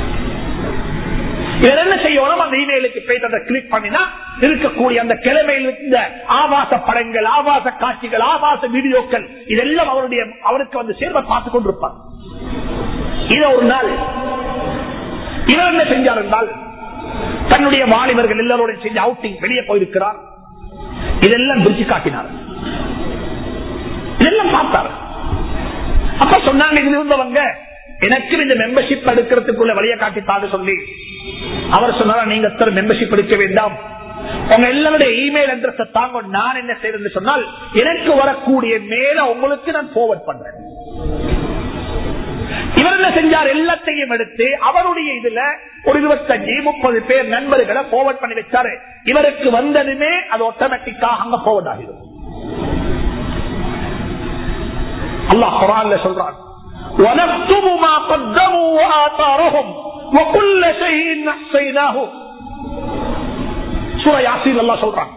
இவர் என்ன செய்யணும், அந்த இமெயிலுக்கு போயிட்டு அதை கிளிக் பண்ணினா இருக்கக்கூடிய அந்த கிழமையில் இருந்த ஆபாச படங்கள், ஆபாச காட்சிகள், ஆபாச வீடியோக்கள் இதெல்லாம் அவருடைய அவருக்கு வந்து சேர்வை பார்த்துக் கொண்டிருப்பார். இத ஒரு நாள் இவர் என்ன செஞ்சார் என்றால், தன்னுடைய வாலிபர்கள் எல்லாரோட செஞ்ச அவுட்டிங் வெளியே போயிருக்கிறார். இதெல்லாம் பிரிச்சு காட்டினார், இதெல்லாம் பார்த்தார். அப்ப சொன்னாங்க, இது இருந்தவங்க எனக்கு இந்த மெம்பர்ஷிப் எடுக்கிறதுக்குள்ள வழியை காட்டித்தாங்க சொல்லி அவர் சொன்னாரா, நீங்க மெம்பர்ஷிப் எடுக்க வேண்டாம், உங்க எல்லாருடைய இமெயில் அட்ரஸ் தாங்க. நான் என்ன செய்யறேன்னு சொன்னால், எனக்கு வரக்கூடிய மேல உங்களுக்கு நான் forward பண்றேன். இவர் என்ன செஞ்சார், எல்லாத்தையும் எடுத்து அவருடைய இதுல ஒரு இருபத்தஞ்சு முப்பது பேர் நண்பர்களை forward பண்ணி வச்சாரு. இவருக்கு வந்ததுமே அது ஆட்டோமேட்டிக்காக அங்க forward ஆகிடும். அல்லாஹ் குர்ஆன்ல சொல்றான், وَنَكْتُبُ مَا قَدَّمُوا وَآثَارَهُمْ وَكُلَّ شَيْءٍ أَحْصَيْنَاهُ. சூரா யாசீன் அல்லாஹ் சொல்றான்.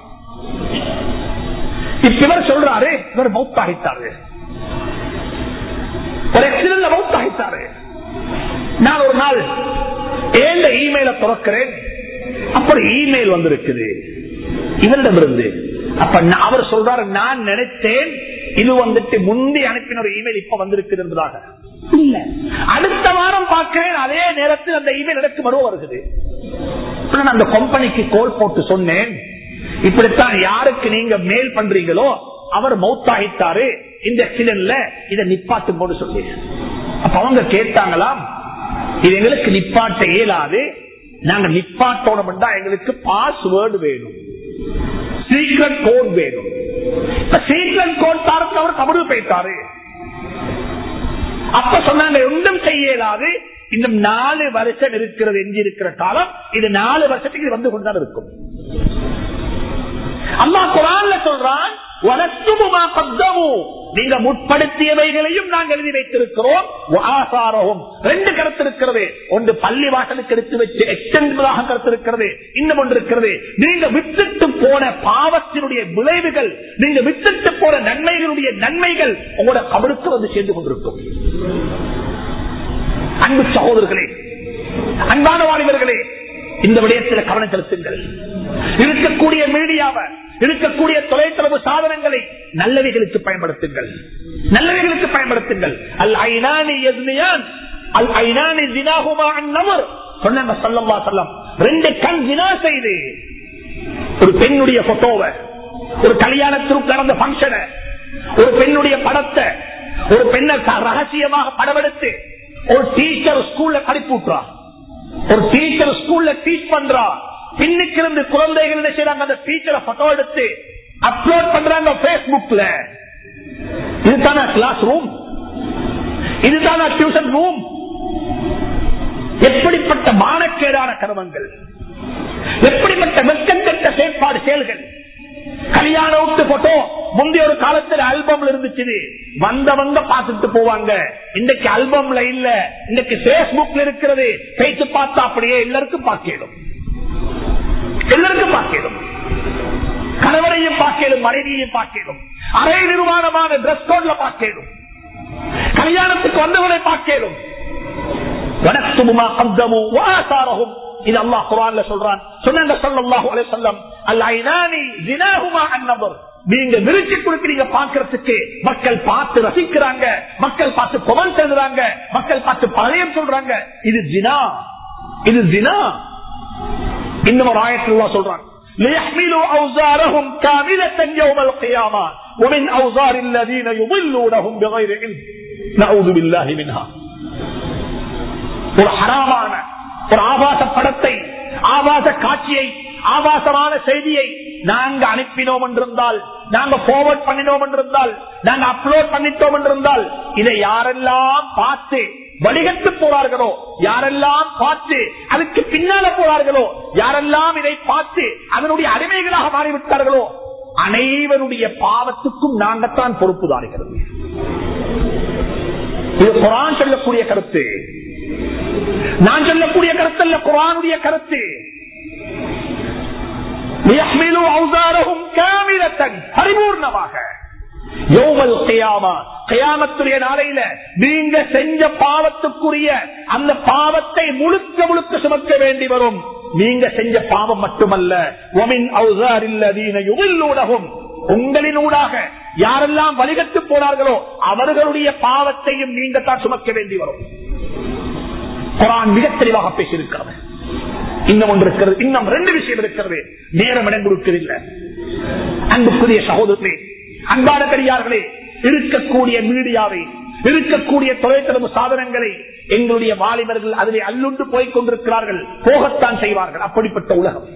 இவர் சொல்றாரு, இவர் மௌத்தாகிட்டாரு, ஒரு ஆக்சிடென்ட்ல மௌத்தாகிட்டாரு. நான் ஒரு நாள் ஏழு இமெயில திறக்கிறேன், அப்புறம் இமெயில் வந்திருக்குது இவரிடம் இருந்து. அப்ப அவர் சொல்றாரு, நான் நினைத்தேன் இது வந்துட்டு முந்தி அனுப்பின ஒரு இமெயில் இப்ப வந்திருக்குது என்பதாக. இல்ல, அடுத்த வாரம் பார்க்கிறேன், அதே நேரத்தில் அந்த இமெயில் எனக்கு மறுவ வருகிறது. அந்த கம்பெனிக்கு கோல் போட்டு சொன்னேன், இப்படித்தான் யாருக்கு நீங்க மெயில் பண்றீங்களோ அவர் மௌத்தாகிட்டாரு இந்த ஆக்சிடென்ட்ல, இதை நிப்பாட்டும் போது சொல்லி. அப்ப அவங்க கேட்டாங்களாம், இது எங்களுக்கு நிப்பாட்ட இயலாது, நாங்க நிப்பாட்டோம் எங்களுக்கு பாஸ்வேர்டு வேணும், சீக்ரெட் கோட் வேணும். சீக்ரெட் கோட் தாரத்தில் அவர் கபடு போயிட்டாரு. அப்ப சொன்னாங்க, ஒன்றும் செய்யலாது, இன்னும் நாலு வருஷம் இருக்கிறது, எஞ்சி இருக்கிற காலம், இது நாலு வருஷத்துக்கு இது வந்து கொண்டுதான் இருக்கும். அல்லாஹ் குர்ஆன்ல சொல்றான், நீங்க முற்படுத்தியவைகளையும் நாங்கள் எழுதி வைத்திருக்கிறோம். ரெண்டு கருத்து இருக்கிறது, ஒன்று பள்ளி வாசலுக்கு எடுத்து வச்சு எக்ஸ்டென்டாக கருத்து இருக்கிறது, இன்னும் ஒன்று இருக்கிறது நீங்க விட்டுட்டு போன பாவத்தினுடைய விளைவுகள், நீங்க விட்டுட்டு போன நன்மைகளுடைய நன்மைகள் உங்களோட கபருக்கு வந்து சேர்ந்து கொண்டிருக்கும். அன்பு சகோதரர்களே, அன்பான வாலிபர்களே, இந்த விடயத்தில் கவனம் செலுத்துங்கள். இருக்கக்கூடிய மீடியாவை, இருக்கக்கூடிய தொலைத்தொடர்பு சாதனங்களை நல்லவைகளுக்கு பயன்படுத்துங்கள், நல்லவைகளுக்கு பயன்படுத்துங்கள். அல் ஐனானி யஸ்னியான் அல் ஐனானி ஜினாஹுமா அன்-நமர் சொன்னாங்க ஸல்லல்லாஹு அலைஹி வஸல்லம். ரெண்டு கண் ஜினா செய்து ஒரு பெண்ணுடைய போட்டோவை, ஒரு கல்யாணத்திற்கு நடந்த பங்கனை, ஒரு பெண்ணுடைய படத்தை, ஒரு பெண்ணை ரகசியமாக படமெடுத்து ஒரு டீச்சர் ஸ்கூல்ல படிப்புறா, ஒரு டீச்சர் ஸ்கூல்ல டீச் பண்றா, பின்னுக்கு இருந்து குழந்தைகள் என்ன செய்யறாங்க, அந்த டீச்சரை போட்டோ எடுத்து அப்லோட் பண்றாங்க பேஸ்புக்ல. இதுதான கிளாஸ் ரூம், இதுதான டியூஷன் ரூம்? எப்படிப்பட்ட மானக்கேடான கர்மங்கள், எப்படிப்பட்ட வெட்கங்கெட்ட செயற்பாடு செயல்கள். கல்யாண விட்டு போட்டோ முந்தைய ஒரு காலத்தில் ஆல்பம்ல இருந்துச்சு, வந்தவங்க பார்த்துட்டு போவாங்க. இன்னைக்கு ஆல்பம்ல இல்ல, இன்னைக்கு பேஸ்புக்ல இருக்கிறது. பேச்சு பார்த்தா அப்படியே எல்லாருக்கும் பார்க்கணும், எல்லாருக்கும் பார்க்கணும். கணவரையும் பார்க்கணும், மனைவியையும் பார்க்கணும், அரை நிர்வாணமான டிரெஸ் கோட்ல பார்க்கணும், கல்யாணத்துக்கு வந்தவரை பார்க்கணும். வனத்துமா கந்தமும் வாசாரகும், இது அல்லாஹ் குர்ஆன்ல சொல்றான். சொன்னாங்க ஸல்லல்லாஹு அலைஹி வஸல்லம், அல் ஐனானி ஜினாஹுமா அன்-நபர். நீங்க விருச்சி கொடுக்கிறீங்க பார்க்கிறதுக்கு, மக்கள் பார்த்து ரசிக்கிறாங்க, மக்கள் பார்த்து கமெண்ட் எழுதுறாங்க, மக்கள் பார்த்து பழையம் சொல்றாங்க, இது ஜினா, இது ஜினா. இன்னும் ஒரு ஆயத்துல அல்லாஹ் சொல்றான், ليحملوا أوزارهم كاملة يوم القيامة ومن أوزار الذين يضلونهم بغير علم نعوذ بالله منها. ஒரு ஹராமான ஒரு ஆபாச படத்தை, ஆபாச காட்சியை, ஆபாசமான செய்தியை நாங்க அனுப்பினோம் என்றிருந்தால், நாங்க ஃபார்வர்ட் பண்ணினோம் என்றிருந்தால், நாங்க அப்லோட் பண்ணிட்டோம் என்றிருந்தால், இதை யாரெல்லாம் பார்த்து வடிகட்டு போறார்களோ, யாரெல்லாம் பார்த்து அதுக்கு பின்னால போறார்களோ, யாரெல்லாம் இதை பார்த்து அதனுடைய அடிமைகளாக மாறிவிட்டார்களோ, அனைவருடைய பாவத்துக்கும் நாங்கத்தான் பொறுப்புதாரிகிறது. இது குர்ஆன் சொல்லக்கூடிய கருத்து, நான் சொல்லக்கூடிய கருத்து அல்ல, குர்ஆனுடைய கருத்து. பரிபூர்ணமாக யௌமல் கியாமா, கியாமத்துடைய நாளையில நீங்க செஞ்ச பாவத்துக்குரிய அந்த பாவத்தை முழுக்க முழுக்க சுமக்க வேண்டி வரும். நீங்க செஞ்ச பாவம் மட்டுமல்ல, வமின் அவ்ஸாரில்லதீன யுதில்லூனஹும், உங்களினூடாக யாரெல்லாம் வழிகட்டு போனார்களோ அவர்களுடைய பாவத்தையும் நீங்க தான் சுமக்க வேண்டி வரும். குர்ஆன் மிக தெளிவாக பேசியிருக்கிறது. இன்னும் ஒன்று இருக்கிறது, இன்னும் ரெண்டு விஷயம் இருக்கிறது, நேரம் இடம் கொடுக்கவில்லை. அன்புக்குரிய சகோதரர்களே, அன்பான பெரியார்களே, இருக்கக்கூடிய மீடியாவை, இருக்கக்கூடிய தொலைத்தொடர்பு சாதனங்களை எங்களுடைய வாலிபர்கள் அதிலே அல்லுண்டு போய்க் கொண்டிருக்கிறார்கள், போகத்தான் செய்வார்கள். அப்படிப்பட்ட உலகம்,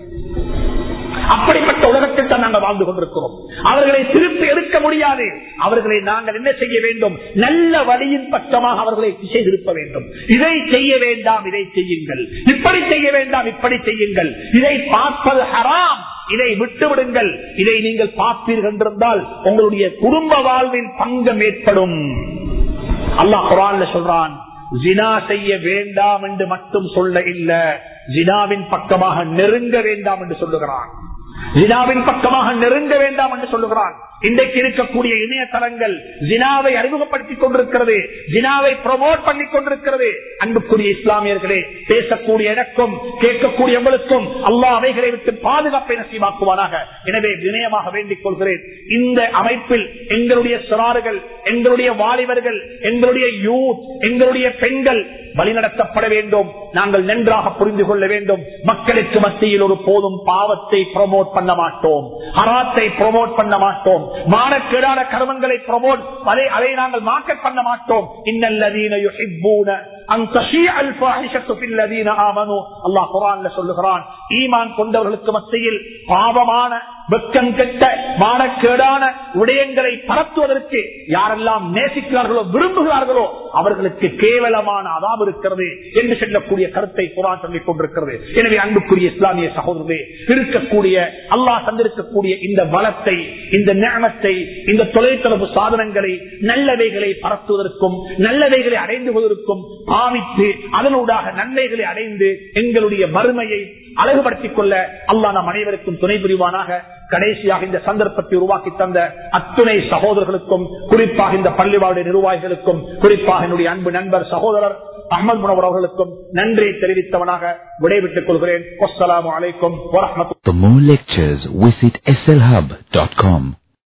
அப்படிப்பட்ட உலகத்தில் தான் நாங்கள் வாழ்ந்து கொண்டிருக்கிறோம். அவர்களை திருப்பி எடுக்க முடியாது. அவர்களை நாங்கள் என்ன செய்ய வேண்டும்? நல்ல வழியின் பக்கமாக அவர்களை திசை திருப்ப வேண்டும். இதை செய்ய வேண்டாம், இதை செய்யுங்கள், இப்படி செய்ய வேண்டாம், இப்படி செய்யுங்கள், இதை பார்ப்பது ஹராம், இதை விட்டுவிடுங்கள். இதை நீங்கள் பார்ப்பீர்கள் என்றிருந்தால் உங்களுடைய குடும்ப வாழ்வில் பங்கம் ஏற்படும். அல்லாஹ் குர்ஆன்ல சொல்றான், ஜினா செய்ய வேண்டாம் என்று மட்டும் சொல்ல இல்ல, ஜினாவின் பக்கமாக நெருங்க வேண்டாம் என்று சொல்லுகிறான். ஜினாவின் பக்கமாக நெருங்க வேண்டாம் என்று சொல்லுகிறான். இன்றைக்கு இருக்கக்கூடிய இணையதளங்கள் ஜினாவை அறிமுகப்படுத்திக் கொண்டிருக்கிறது, ஜினாவை ப்ரமோட் பண்ணிக் கொண்டிருக்கிறது. அன்புக்குரிய இஸ்லாமியர்களே, பேசக்கூடிய எனக்கும் கேட்கக்கூடிய உங்களுக்கும் அல்லாஹ் அவைகளை விட்டு பாதுகாப்பை நசீபாக்குவானாக. எனவே வினயமாக வேண்டிக் கொள்கிறேன், இந்த அமைப்பில் எங்களுடைய சிறார்கள், எங்களுடைய வாலிபர்கள், எங்களுடைய யூத், எங்களுடைய பெண்கள் வழிநடத்தப்பட வேண்டும். நாங்கள் நன்றாக புரிந்து கொள்ள வேண்டும். மக்களுக்கு மத்தியில் ஒரு போதும் பாவத்தை ப்ரமோட் பண்ண மாட்டோம், ஹராத்தை ப்ரமோட் பண்ண மாட்டோம், மானக்கேடான கர்மங்களை ப்ரமோட் அதை நாங்கள் மார்க்கெட் பண்ண மாட்டோம். இன்னல்லதீன யுஹிப்பூன அன் தஷீஅல் ஃபாஹிஷத்து ஃபில்லதீன ஆமனூ, அல்லாஹ் குர்ஆன்ல சொல்லுகிறான், ஈமான் கொண்டவர்களுக்கு மத்தியில் பாவமான வெட்கம் கெட்ட மானக்கேடான விடயங்களை பரத்துவதற்கு யாரெல்லாம் நேசிக்கிறார்களோ, விரும்புகிறார்களோ அவர்களுக்கு கேவலமான அதாபு இருக்கிறது என்று சொல்லக்கூடிய கருத்தை குர்ஆன் சொல்லிக் கொண்டிருக்கிறது. எனவே அன்புக்குரிய இஸ்லாமிய சகோதரர்களே, இருக்கக்கூடிய அல்லாஹ் தந்திருக்கக்கூடிய இந்த வளத்தை, இந்த நிஅமத்தை, இந்த தொலைத்தொடர்பு சாதனங்களை நல்லவைகளை பரத்துவதற்கும் நல்லவைகளை அடைந்து கொள்வதற்கும் பாவித்து அதனூடாக நன்மைகளை அடைந்து எங்களுடைய வறுமையை அழகுபடுத்திக் கொள்ள அல்லாஹ் நம் அனைவருக்கும் துணை புரிவானாக. கடைசியாக இந்த சந்தர்ப்பத்தை உருவாக்கி தந்த அத்துணை சகோதரர்களுக்கும், குறிப்பாக இந்த பள்ளிவாளுடைய நிர்வாகிகளுக்கும், குறிப்பாக என்னுடைய அன்பு நண்பர் சகோதரர் அஹ்மத் முனவர் அவர்களுக்கும் நன்றி தெரிவித்தவனாக விடைபெற்றுக் கொள்கிறேன். அஸ்ஸலாமு அலைக்கும் வரஹ்மத்துல்லாஹி. For more lectures, visit S L hub dot com.